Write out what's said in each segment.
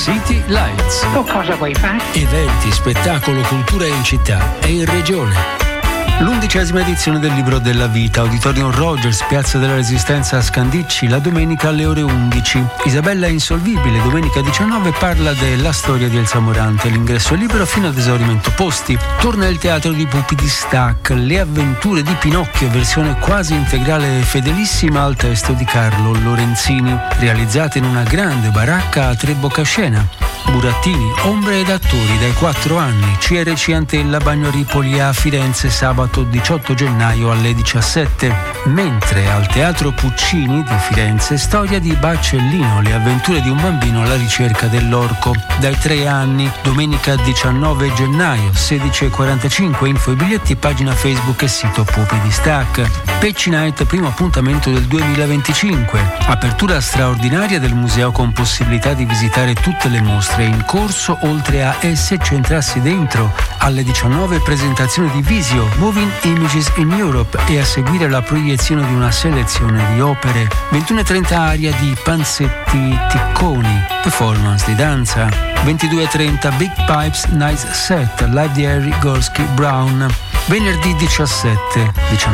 City Lights. Cosa vuoi fare? Eventi, spettacolo, cultura in città e in regione. L'11ª edizione del Libro della Vita, Auditorium Rogers, Piazza della Resistenza a Scandicci, la domenica alle ore 11. Isabella Insolvibile, domenica 19, parla della storia di Elsa Morante. L'ingresso è libero fino ad esaurimento posti. Torna il teatro di Pupi di Stac, Le avventure di Pinocchio, versione quasi integrale e fedelissima al testo di Carlo Lorenzini, realizzata in una grande baracca a Trebocascena. Burattini, ombre ed attori dai 4 anni, CRC Antella Bagnolipoli a Firenze sabato 18 gennaio alle 17, mentre al Teatro Puccini di Firenze storia di Baccellino, le avventure di un bambino alla ricerca dell'orco, dai 3 anni, domenica 19 gennaio 16:45, info e biglietti, pagina Facebook e sito Pupi di Stac. Pecci Night, primo appuntamento del 2025, apertura straordinaria del museo con possibilità di visitare tutte le mostre in corso, oltre a esse centrarsi dentro. Alle 19 presentazione di Visio, Moving Images in Europe, e a seguire la proiezione di una selezione di opere. 21:30 aria di Panzetti Ticconi, performance di danza. 22:30 Big Pipes Night Set, live di Harry Gorski Brown. Venerdì 17,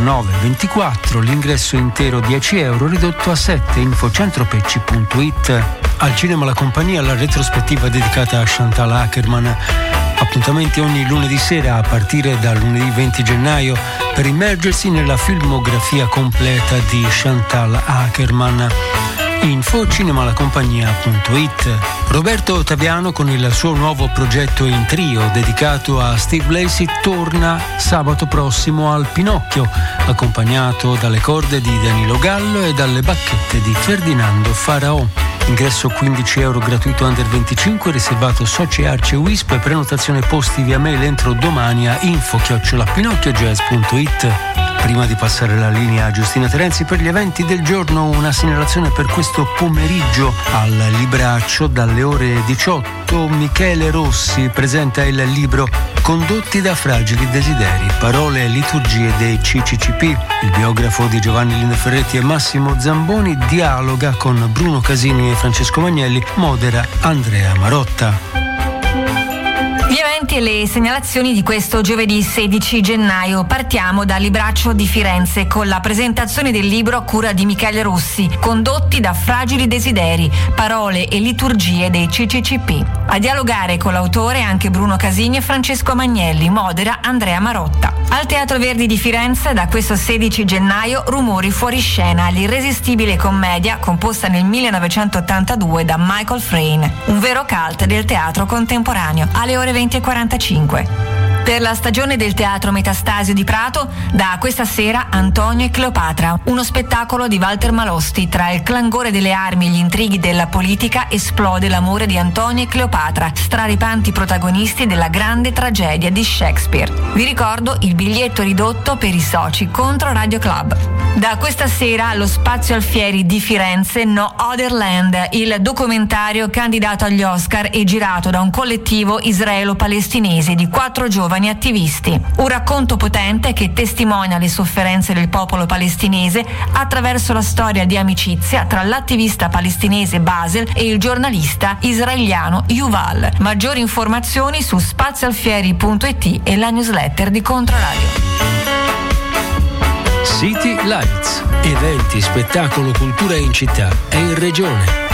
19:24, l'ingresso intero €10, ridotto a 7, infocentropecci.it. Al cinema La Compagnia, la retrospettiva dedicata a Chantal Akerman. Appuntamenti ogni lunedì sera a partire dal lunedì 20 gennaio per immergersi nella filmografia completa di Chantal Akerman. Info cinemalacompagnia.it. Roberto Ottaviano con il suo nuovo progetto in trio dedicato a Steve Lacy torna sabato prossimo al Pinocchio, accompagnato dalle corde di Danilo Gallo e dalle bacchette di Ferdinando Faraò. Ingresso €15 gratuito under 25, riservato soci Arce Wisp, prenotazione posti via mail entro domani a info@pinocchiojazz.it. Prima di passare la linea a Giustina Terenzi per gli eventi del giorno, una segnalazione per questo pomeriggio al Libraccio dalle ore 18. Michele Rossi presenta il libro Condotti da fragili desideri, parole e liturgie dei CCCP. Il biografo di Giovanni Lindeferretti e Massimo Zamboni dialoga con Bruno Casini e Francesco Magnelli, modera Andrea Marotta. Gli eventi e le segnalazioni di questo giovedì 16 gennaio. Partiamo dal Libraccio di Firenze con la presentazione del libro a cura di Michele Rossi, Condotti da fragili desideri, parole e liturgie dei CCCP. A dialogare con l'autore anche Bruno Casini e Francesco Magnelli, modera Andrea Marotta. Al Teatro Verdi di Firenze da questo 16 gennaio Rumori fuori scena, l'irresistibile commedia composta nel 1982 da Michael Frayn, un vero cult del teatro contemporaneo, alle ore 20:45. Per la stagione del Teatro Metastasio di Prato, da questa sera Antonio e Cleopatra, uno spettacolo di Walter Malosti. Tra il clangore delle armi e gli intrighi della politica esplode l'amore di Antonio e Cleopatra, straripanti protagonisti della grande tragedia di Shakespeare. Vi ricordo il biglietto ridotto per i soci contro Radio Club. Da questa sera allo Spazio Alfieri di Firenze No Other Land, il documentario candidato agli Oscar e girato da un collettivo israelo-palestinese di 4 giovani attivisti. Un racconto potente che testimonia le sofferenze del popolo palestinese attraverso la storia di amicizia tra l'attivista palestinese Basel e il giornalista israeliano Yuval. Maggiori informazioni su spazioalfieri.it e la newsletter di Controradio. City Lights, eventi, spettacolo, cultura in città e in regione.